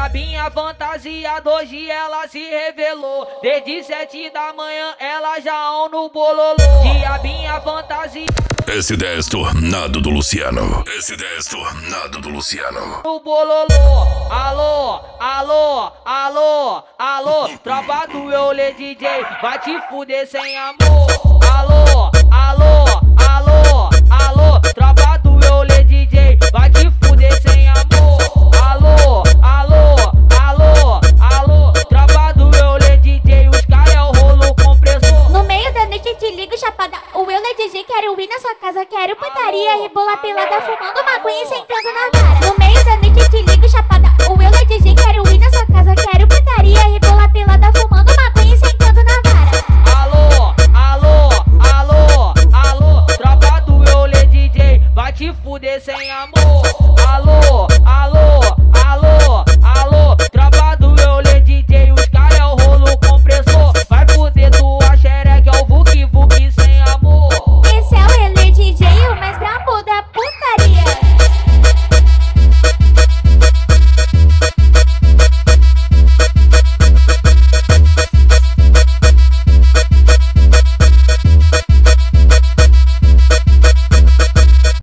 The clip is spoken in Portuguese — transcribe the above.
Diabinha fantasiada, hoje ela se revelou. Desde 7 da manhã ela já no bololô. Diabinha fantasiada. S10 Tornado do Luciano. S10 Tornado do Luciano. No bololô. Alô, alô, alô, alô. Tropa do Eulê DJ, vai te fuder sem amor. Alô, alô, alô, alô. Tropa